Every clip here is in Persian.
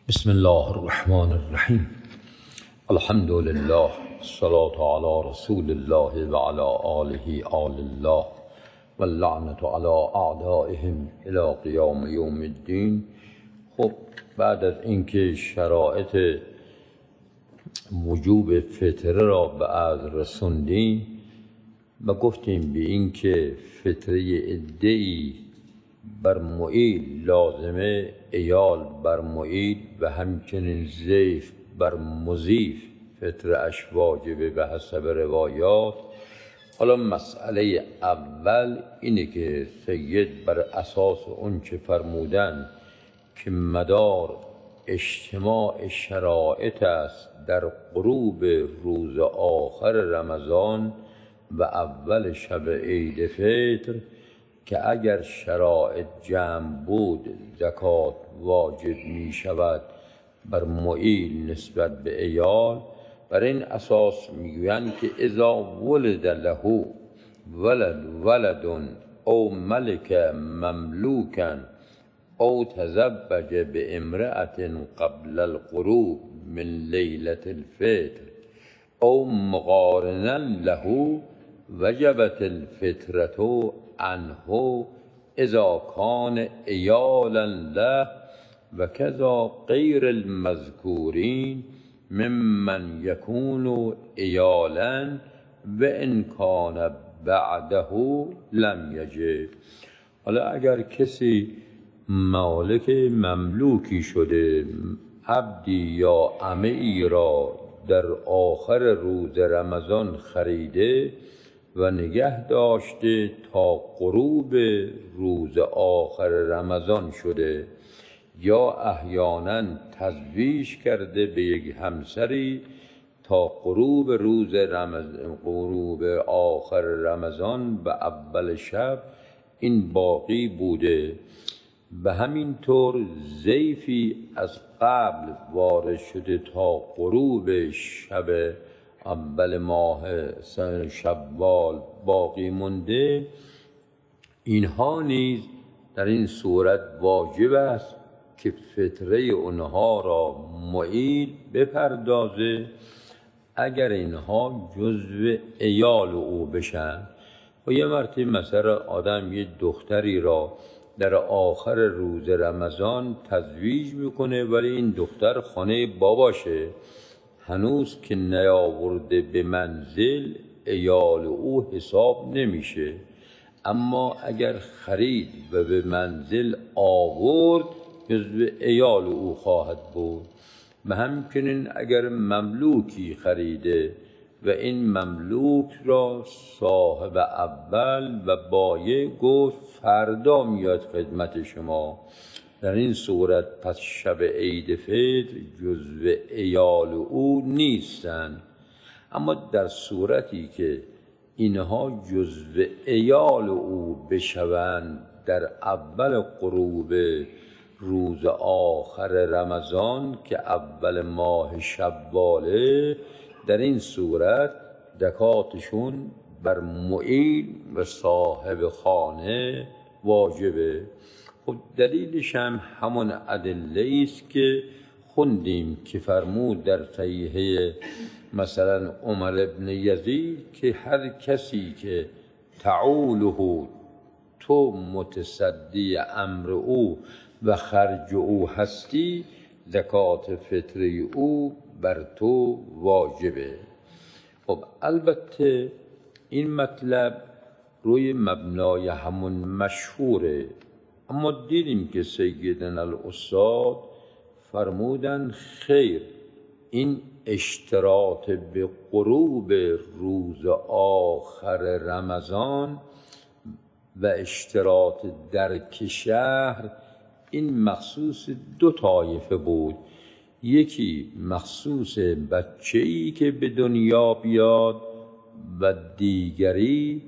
بسم الله الرحمن الرحیم. الحمد لله، الصلاة علی رسول الله و علی آله آل الله و اللعنة علی اعدائهم الی قیام یوم الدین. خب بعد از اینکه شرایط وجوب فطره را به عرض رسوندیم و گفتیم به اینکه فطره عده‌ای بر معیل لازمه، عیال بر معیل و همچنین ضیف بر مضیف فطره اش واجبه به حسب روایات. حالا مسئله اول اینه که سید بر اساس اون چه فرمودن که مدار اجتماع شرایط است در غروب روز آخر رمضان و اول شب عید فطر که اگر شرایط جمع بود زکات واجب می شود بر معیل نسبت به عیال. بر این اساس میگویند که اذا ولد له ولد او ملک مملوکا او تزوج بامرأة قبل الغروب من لیلة الفطر او مقارنا له وجبت الفطرة عنه اذا کان عیالا له و کذا غیر المذکورین ممن یکون عیالا و ان کان بعده لم یجب. حالا اگر کسی مالک مملوکی شده، عبدی یا امه‌ای را در آخر روز رمضان خریده و نگه داشته تا غروب روز آخر رمضان شده، یا احیانا تزویج کرده به یک همسری تا غروب غروب آخر رمضان و اول شب این باقی بوده، به همین طور ضیفی از قبل وارد شده تا غروب شب اول ماه شوال باقی مونده، اینها نیز در این صورت واجب است که فطره اونها را معیل بپردازه اگر اینها جزو عیال او بشن. و یه مرتبه مثلا آدم یه دختری را در آخر روز رمضان تزویج میکنه ولی این دختر خانه باباشه، هنوز که نیاورده به منزل عیال او حساب نمیشه، اما اگر خرید و به منزل آورد جزو عیال او خواهد بود. و همچنین اگر مملوکی خریده و این مملوک را صاحب اول و بایع گفت فردا میاد خدمت شما، در این صورت پس شب عید فطر جزو عیال او نیستند. اما در صورتی که اینها جزو عیال او بشوند در اول غروب روز آخر رمضان که اول ماه شواله، در این صورت زکاتشون بر معیل و صاحب خانه واجبه. خب دلیلش هم همون ادله است که خوندیم که فرمود در صحیحه مثلا عمر ابن یزید که هر کسی که تعوله تو متصدی امر او و خرج او هستی، زکات فطره او بر تو واجبه. خب البته این مطلب روی مبنای همون مشهوره، اما دیدیم که سیدنا الاستاد فرمودن خیر، این اشتراط به غروب روز آخر رمضان و اشتراط درک شهر این مخصوص دو طایفه بود. یکی مخصوص بچه‌ای که به دنیا بیاد و دیگری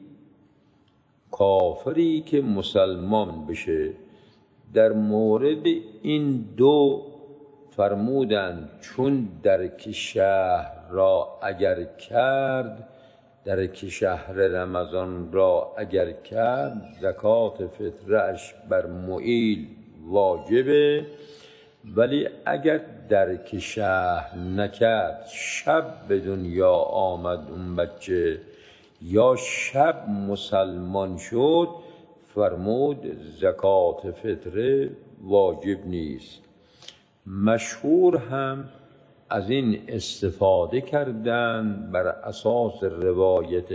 کافری که مسلمان بشه. در مورد این دو فرمودند چون درک شهر را اگر کرد، درک شهر رمضان را اگر کرد، زکات فطره‌اش بر معیل واجبه ولی اگر درک شهر نکرد، شب به دنیا آمد اون بچه یا شب مسلمان شد، فرمود زکات فطره واجب نیست. مشهور هم از این استفاده کردن بر اساس روایت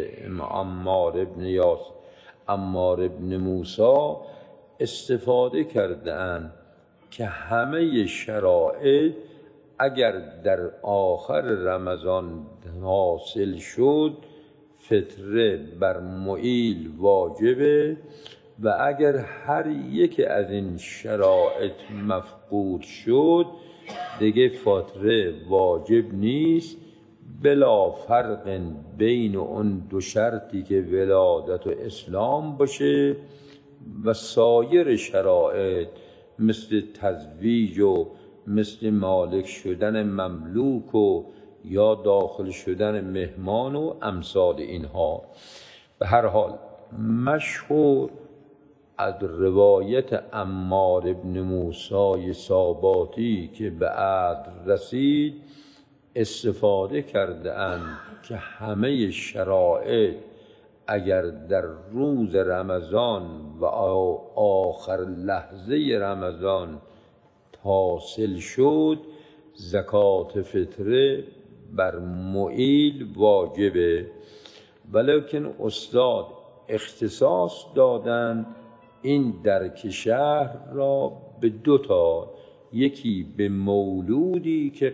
عمار ابن موسی استفاده کردن که همه شرایط اگر در آخر رمضان حاصل شد فطره بر معیل واجبه و اگر هر یک از این شرایط مفقود شد دیگه فطره واجب نیست، بلا فرق بین اون دو شرطی که ولادت و اسلام باشه و سایر شرایط مثل تزویج و مثل مالک شدن مملوک و یا داخل شدن مهمان و امثال اینها. به هر حال مشهور از روایت عمار ابن موسی ساباتی که به عدل رسید استفاده کرده اند که همه شرایط اگر در روز رمضان و آخر لحظه رمضان حاصل شد زکات فطره بر معیل واجبه. ولیکن استاد اختصاص دادن این درک شهر را به دوتا، یکی به مولودی که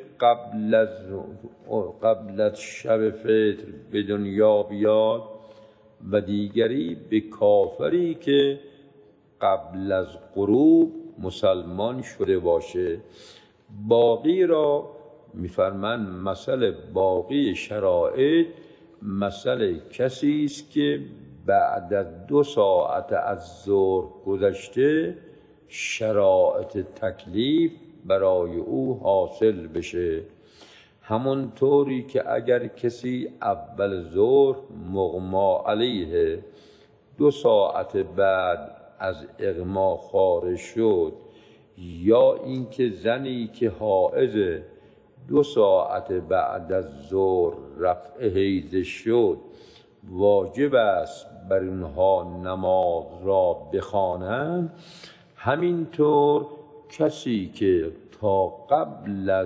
قبل از شب فطر به دنیا بیاد و دیگری به کافری که قبل از غروب مسلمان شده باشه. باقی را میفرمند مثل باقی شرایط مثل کسی است که بعد از 2 ساعت از ظهر گذشته شرایط تکلیف برای او حاصل بشه. همونطوری که اگر کسی اول ظهر مغما علیه 2 ساعت بعد از اغما خارج شد، یا اینکه زنی که حائض 2 ساعت بعد از ظهر رفع حیض شد، واجب است بر اونها نماز را بخوانند. همینطور کسی که تا قبل از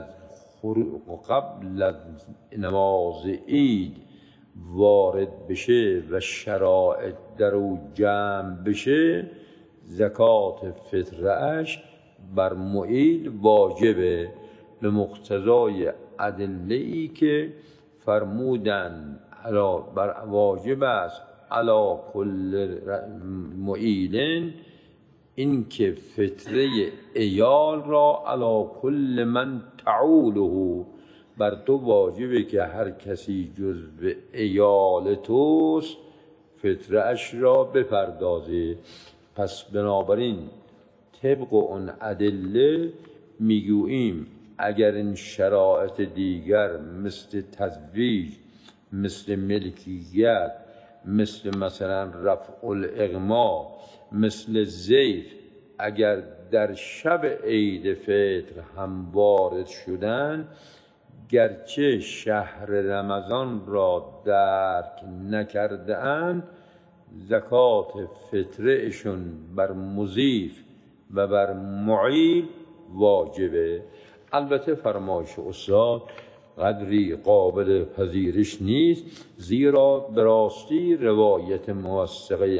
نماز عید وارد بشه و شرایط در او جمع بشه زکات فطره‌اش بر معیل واجبه، به مقتضای ادله‌ای که فرمودن واجب است علی کل معیلن، این که فطره عیال را علی کل من تعوله، بر تو واجبه که هر کسی جزو عیال توست فطره اش را بپردازه. پس بنابراین طبق اون ادله میگوییم اگر این شرایط دیگر مثل تزویج، مثل ملکیت، مثلا رفع الاغما، مثل زیف اگر در شب عید فطر هم وارد شدن، گرچه شهر رمضان را درک نکرده اند زکات فطرهشون بر مضیف و بر معیل واجبه. البته فرمایش استاد قدری قابل پذیرش نیست، زیرا به راستی روایت موثقه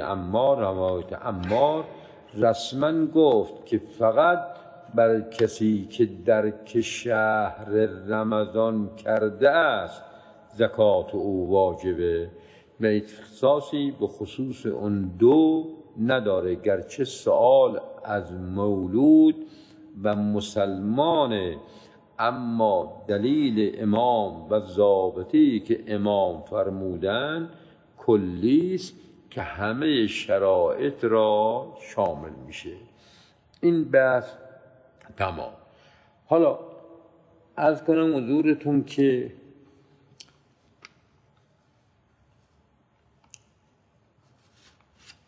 عمار رسما گفت که فقط بر کسی که درک شهر رمضان کرده است زکات او واجبه و اختصاصی به خصوص اون دو نداره. گرچه سؤال از مولود و مسلمانه، اما دلیل امام و ضابطه‌ای که امام فرمودن کلیست که همه شرایط را شامل میشه. این بحث تمام. حالا عرض کنم حضورتون که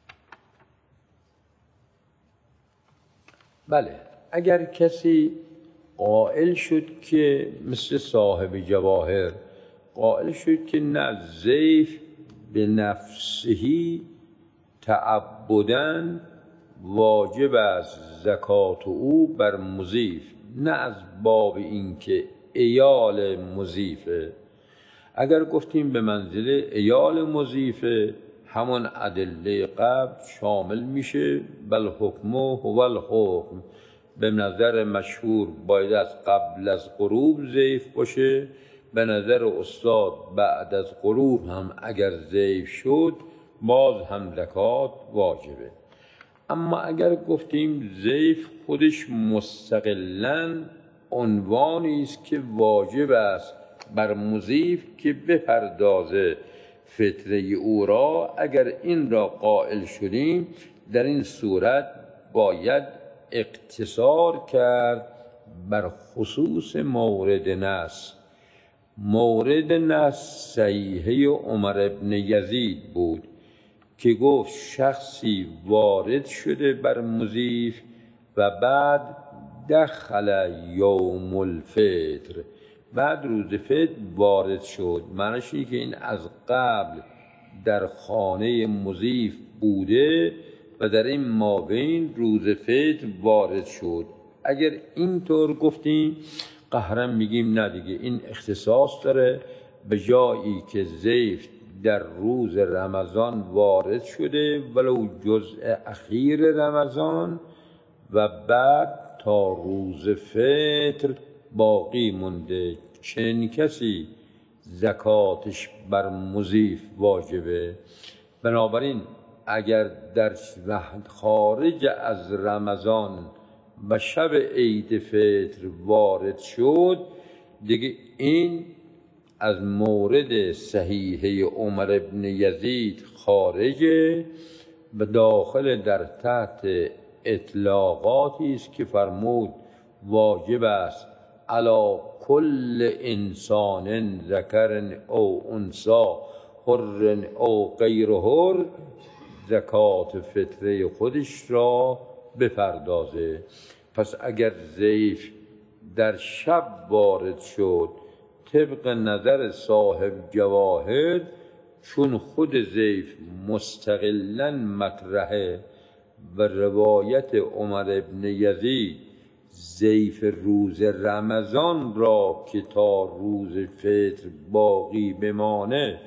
بله، اگر کسی قائل شد که مثل صاحب جواهر قائل شد که نه، ضیف به نفسهی تعبداً واجب است زکات او بر مضیف، نه از باب اینکه عیال مضیفه. اگر گفتیم به منزله عیال مضیفه، همون ادله قبل شامل میشه. بل حکم هو الحکم، به نظر مشهور باید از قبل از غروب ضیف باشه، به نظر استاد بعد از غروب هم اگر ضیف شد باز هم زکات واجبه. اما اگر گفتیم ضیف خودش مستقلاً عنوانی است که واجب است بر مضیف که بپردازه فطره او را، اگر این را قائل شدیم در این صورت باید اقتصار کرد بر خصوص مورد نص. مورد نص صحیحه عمر بن یزید بود که گفت شخصی وارد شده بر مضیف و بعد دخل یوم الفطر، بعد روز فطر وارد شد. معنیش اینه که این از قبل در خانه مضیف بوده و در این مابین روز فطر وارد شد. اگر اینطور گفتیم قهرا میگیم نه دیگه، این اختصاص داره. به جایی که ضیف در روز رمضان وارد شده ولو جزء اخیر رمضان و بعد تا روز فطر باقی مونده، چنین کسی زکاتش بر مضیف واجبه. بنابراین اگر در خارج از رمضان و شب عید فطر وارد شد دیگه این از مورد صحیحه عمر بن یزید خارجه و داخل در تحت اطلاقاتی است که فرمود واجب است علی کل انسان ذکر او انثی حر او غیر حر زکات فطره خودش را بپردازه. پس اگر ضیف در شب وارد شد طبق نظر صاحب جواهر، چون خود ضیف مستقلاً مطرحه و روایت عمر بن یزید ضیف روز رمضان را که تا روز فطر باقی بمانه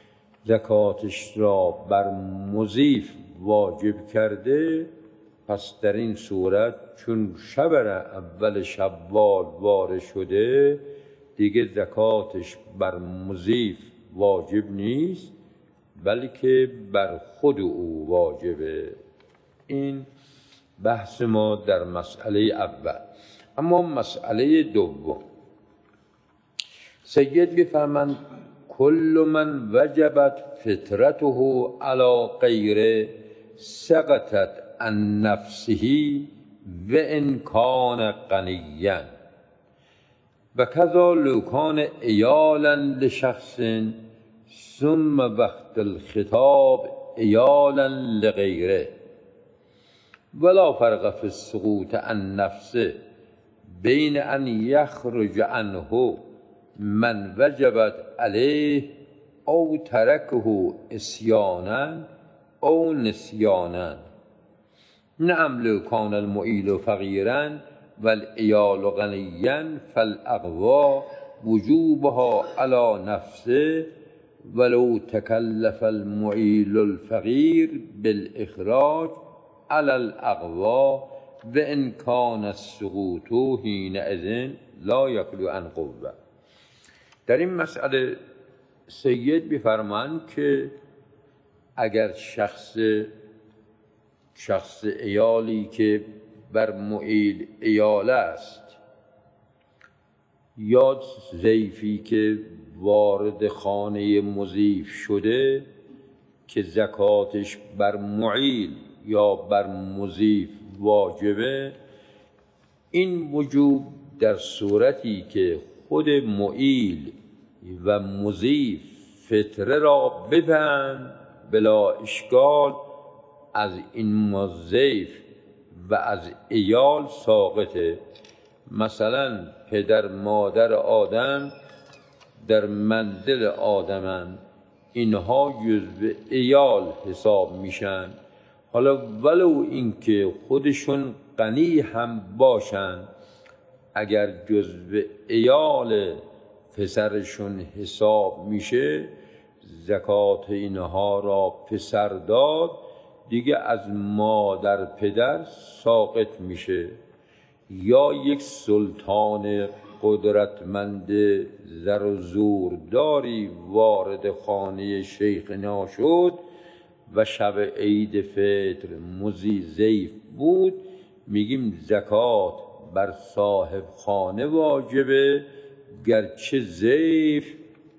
زکاتش را بر مضیف واجب کرده، پس در این صورت چون شب اول شوال وارد شده دیگه زکاتش بر مضیف واجب نیست بلکه بر خود او واجبه. این بحث ما در مسئله اول. اما مسئله دوم، سید می‌فرماند کل من وجبت فطرته علی غیره سقطت عن نفسه و ان کان غنیا و کذا لو کان عیالا لشخص ثم وقت الخطاب عیالا لغیره ولا فرق فی السقوط عن نفسه بین ان یخرج عنه من وجبت علیه او ترکه عصیانا او نسیانا. نعم لو کان المعیل فقیرا والعیال غنیا فالاقوی وجوبها علی نفسه ولو تکلف المعیل الفقیر بالاخراج علی الاقوی و ان کان السقوط حینئذ لا یخلو عن قوه. در این مسئله سید می‌فرمایند که اگر شخص عیالی که بر معیل عیال است یا ضیفی که وارد خانه مضیف شده که زکاتش بر معیل یا بر مضیف واجبه، این وجوب در صورتی که خود معیل و مضیف فطره را بدهند بلا اشکال از این ضیف و از عیال ساقطه. مثلا پدر مادر آدم در منزل آدمن، اینها جزو عیال حساب میشن. حالا ولو اینکه خودشون غنی هم باشن، اگر جزو عیال پسرشون حساب میشه، زکات اینها را پسر داد، دیگه از مادر پدر ساقط میشه. یا یک سلطان قدرتمند زر و زورداری وارد خانه شیخنا شد و شب عید فطر مزی ضیف بود، میگیم زکات بر صاحب خانه واجبه، گرچه ضیف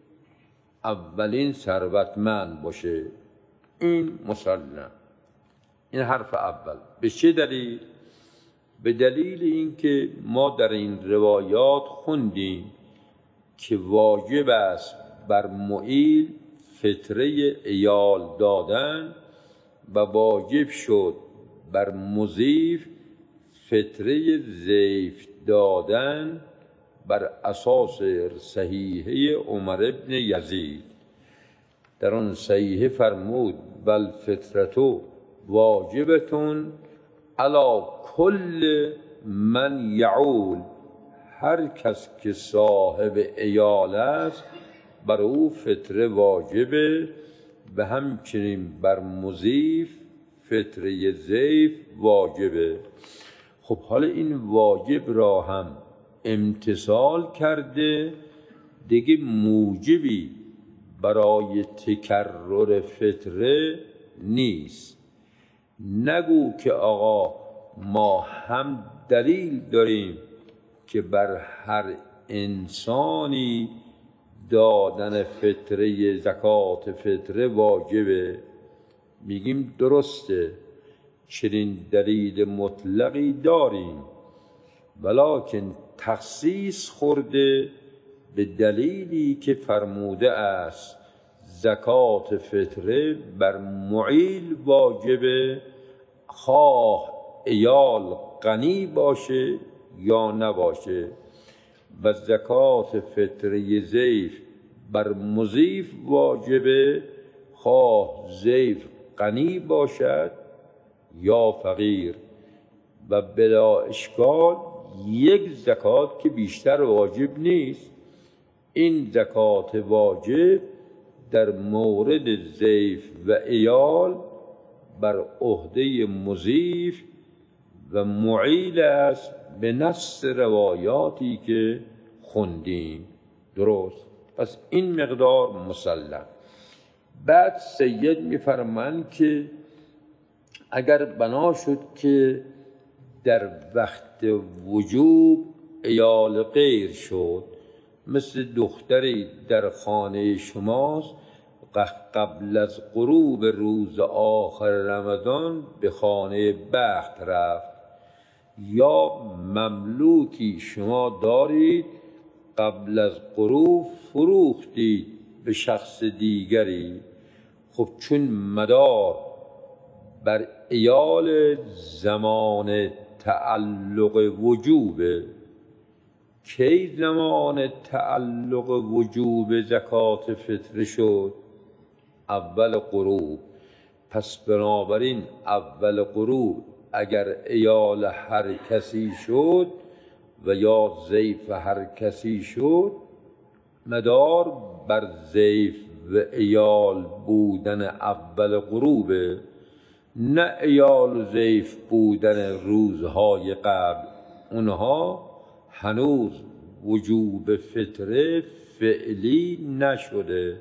اولین ثروتمند باشه. این مسلم. این حرف اول. به چه دلیل؟ به دلیل اینکه ما در این روایات خوندیم که واجب است بر معیل فطره عیال دادن و واجب شد بر مضیف فطره ضیف دادن بر اساس صحیحه عمر بن یزید. در آن صحیحه فرمود بل فطرتو واجبتون علی کل من یعول، هر کس که صاحب عیال است بر او فطره واجبه، و همچنین بر مضیف فطره ضیف واجبه. خب حالا این واجب را هم امتثال کرده، دیگه موجبی برای تکرر فطره نیست. نگو که آقا ما هم دلیل داریم که بر هر انسانی دادن فطره زکات فطره واجبه. میگیم درسته، چنین دلیل مطلقی داریم، ولکن تخصیص خورده به دلیلی که فرموده است زکات فطره بر معیل واجبه، خواه عیال غنی باشه یا نباشه، و زکات فطره ضیف بر مضیف واجبه، خواه ضیف غنی باشد یا فقیر. و بلا اشکال یک زکات که بیشتر واجب نیست. این زکات واجب در مورد ضیف و عیال بر عهده مضیف و معیل است به نص روایاتی که خوندیم. درست؟ پس این مقدار مسلم. بعد سید میفرمایند که اگر بنا شد که در وقت وجوب عیال غیر شد، مثل دختری در خانه شماست، قبل از غروب روز آخر رمضان به خانه بخت رفت، یا مملوکی شما دارید قبل از غروب فروختید به شخص دیگری. خب چون مدار بر عیال زمان تعلق وجوبه، کی زمان تعلق وجوب زکات فطر شد؟ اول غروب. پس بنابراین اول غروب اگر عیال هر کسی شد و یا ضیف هر کسی شد، مدار بر ضیف و عیال بودن اول غروبه، نه عیال و ضیف بودن روزهای قبل. اونها هنوز وجوب فطره فعلی نشده.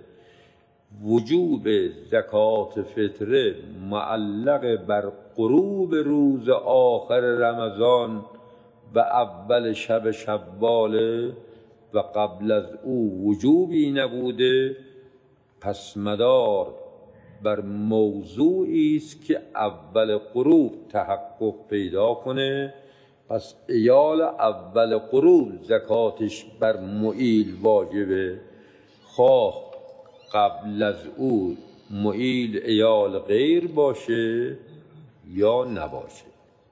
وجوب زکات فطره معلق بر غروب روز آخر رمضان و اول شب شوال و قبل از او وجوبی نبوده. پس مدار بر موضوعی است که اول غروب تحقق پیدا کنه. پس عیال اول غروب زکاتش بر معیل واجبه، خواه قبل از او معیل عیال غیر باشه یا نباشه.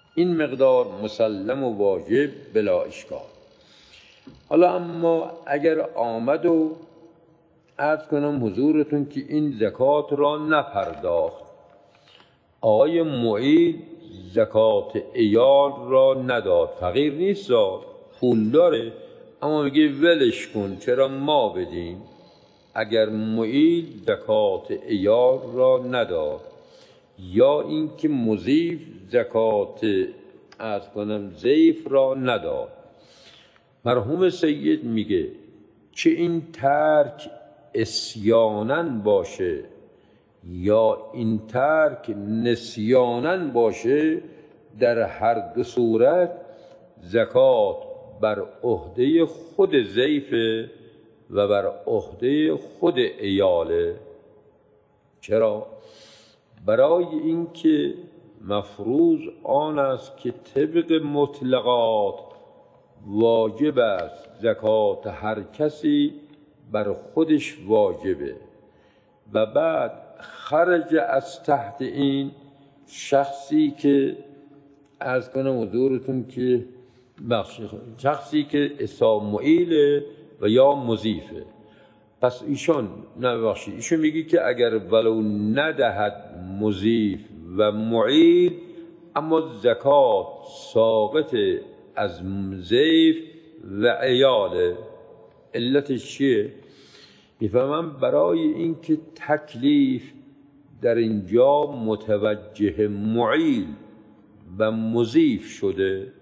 این مقدار مسلم و واجب بلا اشکال. حالا اما اگر آمد و عرض کنم حضورتون که این زکات را نپرداخت، آقای معید زکات عیال را نداد، فقیر نیست، پول داره، اما میگه ولش کن، چرا ما بدیم؟ اگر معید زکات عیال را نداد، یا اینکه مضیف زکات ضیف را نداد، مرحوم سید میگه چه این ترک عصیانن باشه یا این ترک نسیانن باشه، در هر دو صورت زکات بر عهده خود ضیفه و بر عهده خود عیاله. چرا؟ برای اینکه مفروض آن است که طبق مطلقات واجب است زکات هر کسی بر خودش واجبه، و بعد خرج از تحت این شخصی که عرض کنم حضورتون که شخصی که حساب معیله و یا مضیفه. پس ایشون میگی که اگر ولو ندهد مضیف و معیل، اما زکات ساقط از ضیف و عیاله. علتش چیه؟ میفهمم برای اینکه تکلیف در اینجا متوجه معیل و مضیف شده.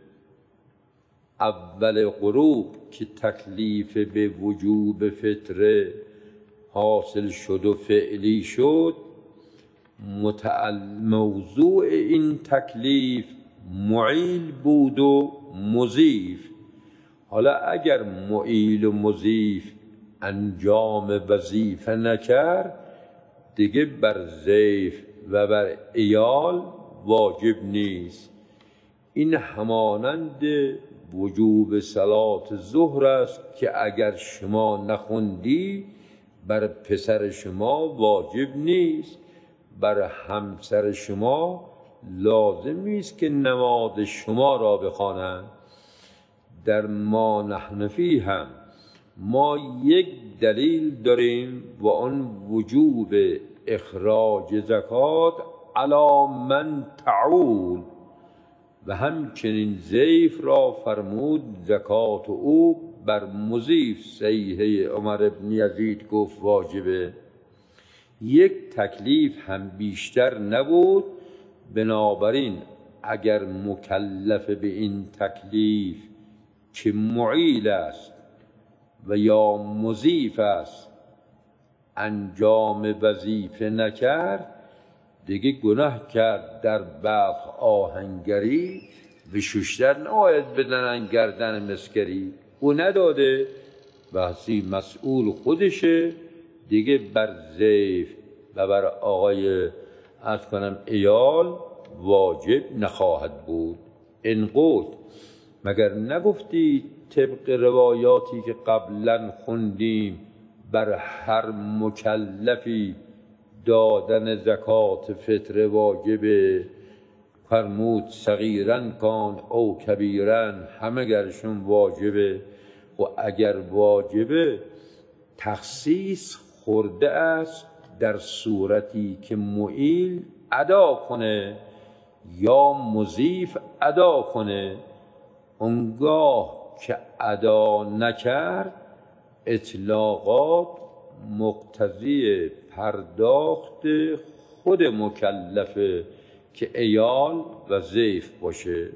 اول غروب که تکلیف به وجوب فطره حاصل شد و فعلی شد، موضوع این تکلیف معیل بود و مضیف. حالا اگر معیل و مضیف انجام وظیفه نکرد، دیگه بر ضیف و بر عیال واجب نیست. این همانند وجوب صلات ظهر است که اگر شما نخوندی بر پسر شما واجب نیست، بر همسر شما لازم نیست که نماز شما را بخوانند. در ما نحن فیه هم ما یک دلیل داریم و آن وجوب اخراج زکات علی من تعول، و همچنین ضیف را فرمود زکات او بر مضیف. صحیحه عمر بن یزید گفت واجبه. یک تکلیف هم بیشتر نبود، بنابراین اگر مکلف به این تکلیف که معیل است و یا مضیف است انجام وظیفه نکرد، دیگه گناه کرد. در بلخ آهنگری به ششتر نباید بدنن گردن مسکری. او نداده، بحثی مسئول خودشه، دیگه بر ضیف و بر آقای عیال واجب نخواهد بود. ان قلت، مگر نگفتی طبق روایاتی که قبلا خوندیم بر هر مکلفی دادن زکات فطر واجبه؟ فرمود صغیرن کان او کبیرن، همه گرشون واجبه. و اگر واجبه تخصیص خورده است در صورتی که معیل ادا کنه یا مضیف ادا کنه. اونگاه که ادا نکرد، اطلاقات مقتضی پرداخت خود مکلفه که عیال و ضیف باشه.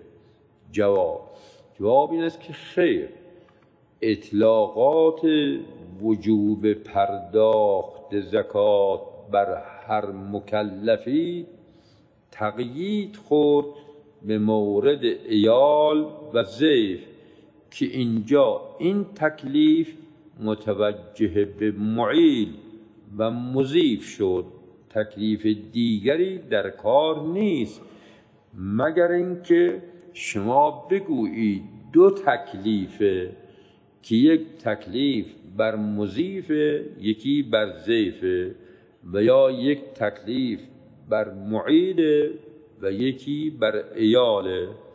جواب این است که خیر، اطلاقات وجوب پرداخت زکات بر هر مکلفی تقیید خورد به مورد عیال و ضیف، که اینجا این تکلیف متوجه به معیل و مضیف شد. تکلیف دیگری در کار نیست، مگر اینکه شما بگویید دو تکلیفه، که یک تکلیف بر مضیفه یکی بر ضیفه، و یا یک تکلیف بر معیل و یکی بر عیاله.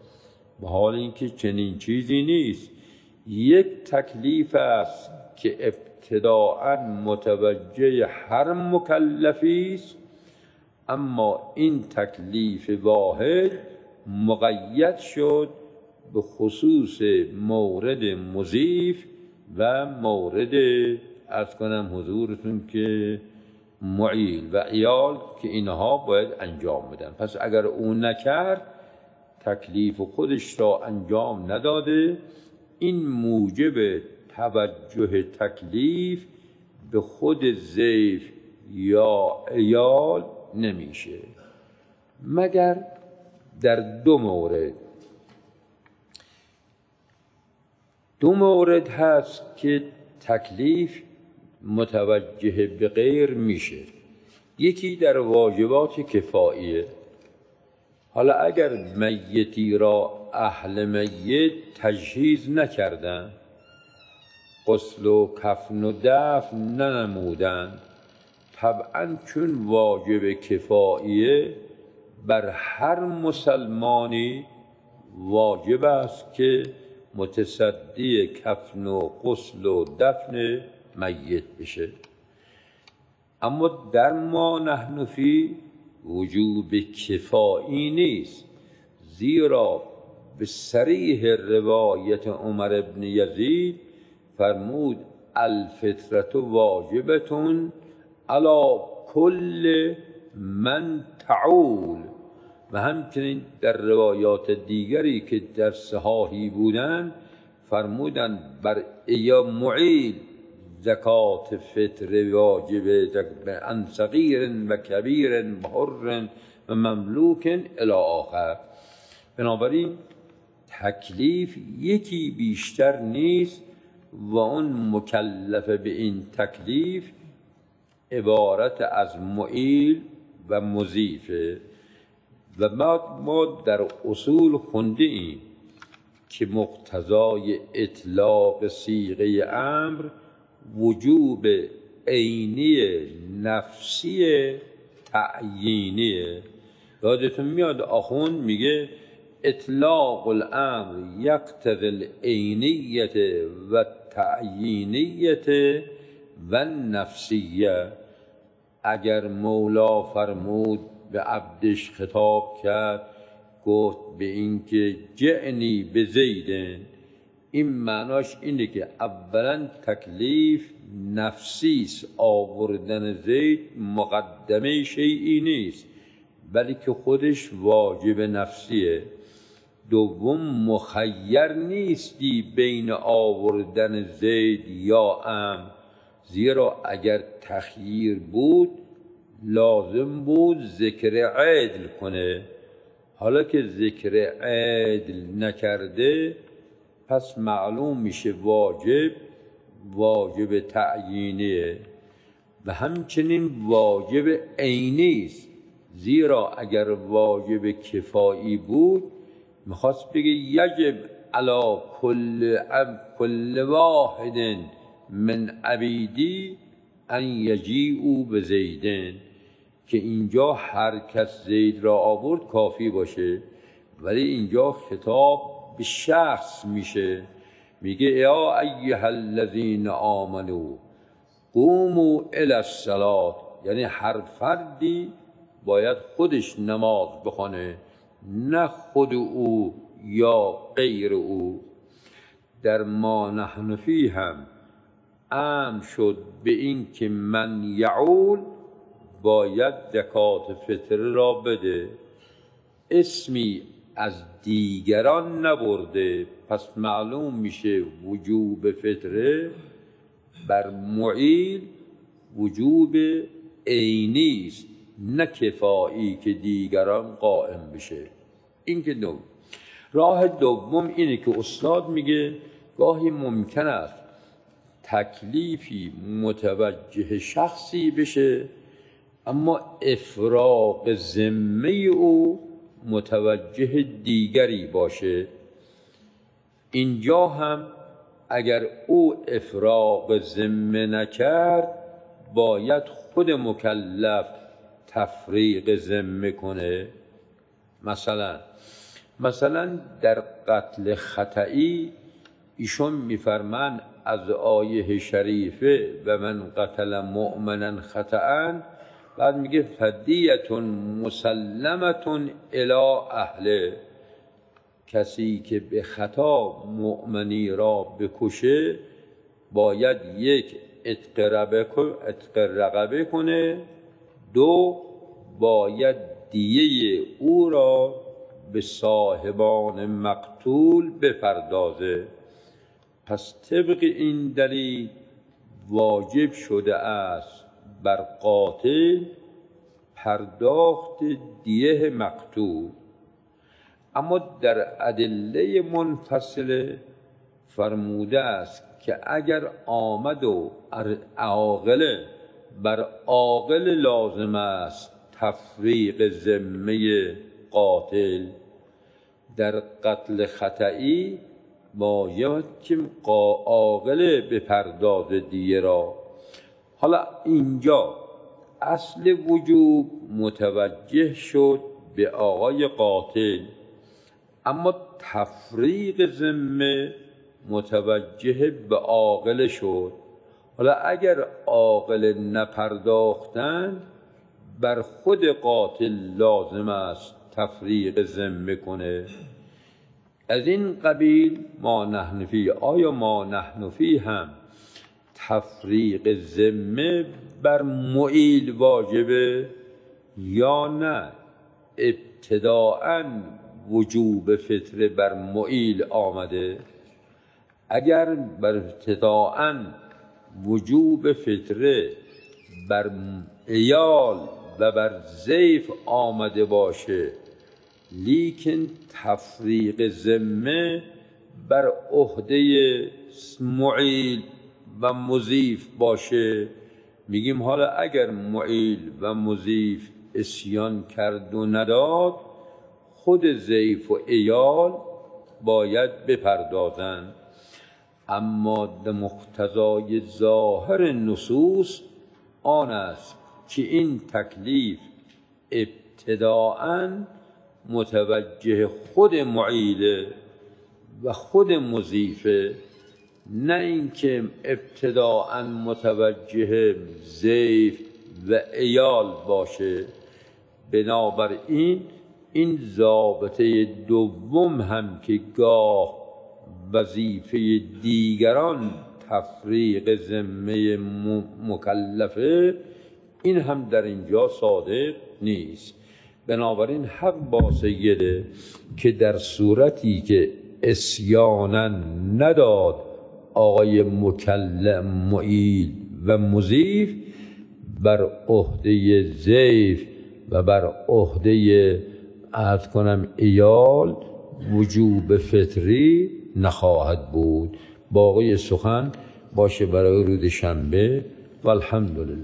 به حال اینکه چنین چیزی نیست. یک تکلیف است که ابتداءً متوجه هر مکلفی است، اما این تکلیف واحد مقید شد به خصوص مورد مضیف و مورد عرض کنم حضورتون که معیل و عیال که اینها باید انجام بدن. پس اگر او نکرد تکلیف خودش را انجام نداده، این موجب توجه تکلیف به خود ضیف یا عیال نمیشه، مگر در دو مورد هست که تکلیف متوجه به غیر میشه. یکی در واجبات کفاییه. حالا اگر میتی را اهل میت تجهیز نکردن، غسل و کفن و دفن ننمودن، طبعا چون واجب کفاییه بر هر مسلمانی واجب است که متصدی کفن و غسل و دفن میت بشه. اما در ما نحن فی وجوب کفایی نیست، زیرا به صریح روایت عمر بن یزید فرمود الفطرة واجبة علی کل من تعول، و همچنین در روایات دیگری که در صحاحی بودند فرمودند بر یا معیل زکات فطر واجب عن صغیر و کبیر و حر و مملوک الی آخر. بنابراین تکلیف یکی بیشتر نیست و اون مکلف به این تکلیف عبارت از معیل و مضیفه. و ما در اصول خونده ایم که مقتضای اطلاق صیغه امر وجوب عینی نفسی تعیینیه. یادتون میاد آخوند میگه اطلاق الامر یقتضی العینیت و تعیینیت و نفسیه. اگر مولا فرمود به عبدش خطاب کرد، گفت به اینکه جعنی به زیدن، این معناش اینه که اولا تکلیف نفسیست، آوردن زید مقدمه شیئی نیست بلکه خودش واجب نفسیه. دوم مخیر نیستی بین آوردن زید یا زیرا اگر تخییر بود لازم بود ذکر عدل کنه. حالا که ذکر عدل نکرده پس معلوم میشه واجب تعیینیه و همچنین واجب عینی است، زیرا اگر واجب کفایی بود میخواست بگه یجب علی کل واحد من عبیدی ان یجیئوا بزیدن، که اینجا هر کس زید را آورد کافی باشه، ولی اینجا خطاب به شخص میشه، میگه یا ایها الذین آمنوا قوموا الی الصلاة، یعنی هر فردی باید خودش نماز بخونه، نه خود او یا غیر او. در ما نحن فی هم امر شد به این که من یعول باید زکات فطر را بده، اسمی از دیگران نبرده، پس معلوم میشه وجوب فطره بر معیل وجوب عینی است نه کفایی که دیگران قائم بشه. این که راه دوم اینه که استاد میگه گاهی ممکن است تکلیفی متوجه شخصی بشه اما افراغ ذمه او متوجه دیگری باشه. اینجا هم اگر او افراغ ذمه نکرد باید خود مکلف تفریق ذمه کنه. مثلا مثلا در قتل خطئی ایشون میفرمان از آیه شریفه و من قتل مؤمنا خطأ، بعد میگه فدیة مسلمة الی اهله، کسی که به خطا مؤمنی را بکشه باید یک عتق رقبه کنه، دو باید دیه او را به صاحبان مقتول بپردازه. پس طبق این دلیل واجب شده است بر قاتل پرداخت دیه مقتول. اما در ادله منفصله فرموده است که اگر آمد و عاقل بر عاقل لازم است تفریق ذمه قاتل، در قتل خطئی باید که عاقل بپرداز دیه را. حالا اینجا اصل وجوب متوجه شد به آقای قاتل، اما تفریق ذمه متوجه به عاقل شد. حالا اگر عاقل نپرداختند بر خود قاتل لازم است تفریق ذمه کنه. از این قبیل ما نحن فی، آیا ما نحن فی هم تفریق ذمه بر معیل واجبه یا نه ابتداءً وجوب فطره بر معیل آمده؟ اگر بر ابتداءً وجوب فطره بر عیال و بر ضیف آمده باشه، لیکن تفریق ذمه بر عهده معیل و مضیف باشه، میگیم حالا اگر معیل و مضیف عصیان کرد و نداد، خود ضیف و عیال باید بپردازند. اما در مقتضای ظاهر نصوص آن است که این تکلیف ابتداءً متوجه خود معیل و خود مضیفه، نه اینکه ابتداءً متوجه ضیف و عیال باشه. بنابراین این ضابطه دوم هم که گاه وظیفه دیگران تفریق ذمه مکلفه، این هم در اینجا صادق نیست. بنابراین حق با سیده که در صورتی که عصیانا نداد آقای مکلم معیل و مضیف، بر عهده ضیف و بر عهده عیال وجوب فطری نخواهد بود. باقی سخن باشه برای روز شنبه. والحمدلله.